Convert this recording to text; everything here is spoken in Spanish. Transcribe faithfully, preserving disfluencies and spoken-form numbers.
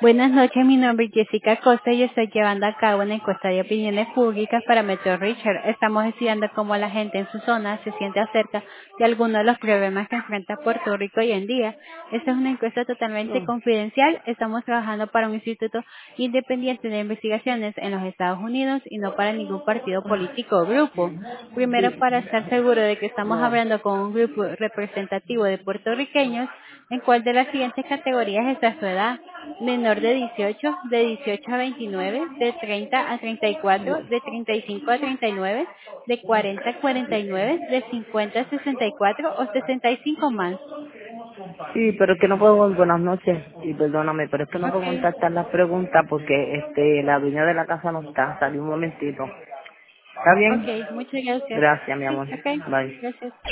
Buenas noches, mi nombre es Jessica Costa y estoy llevando a cabo una encuesta de opiniones públicas para Metro Richard. Estamos estudiando cómo la gente en su zona se siente acerca de algunos de los problemas que enfrenta Puerto Rico hoy en día. Esta es una encuesta totalmente confidencial. Estamos trabajando para un instituto independiente de investigaciones en los Estados Unidos y no para ningún partido político o grupo. Primero, para estar seguro de que estamos hablando con un grupo representativo de puertorriqueños, ¿en cuál de las siguientes categorías está su edad? Menor de dieciocho, de dieciocho a veintinueve, de treinta a treinta y cuatro, de treinta y cinco a treinta y nueve, de cuarenta a cuarenta y nueve, de cincuenta a sesenta y cuatro o sesenta y cinco más. Sí, pero es que no puedo, buenas noches, y perdóname, pero es que no puedo Ok, contestar las preguntas porque este la dueña de la casa no está, salió un momentito. ¿Está bien? ok, muchas gracias. Gracias, mi Sí, amor. ok, Bye. gracias.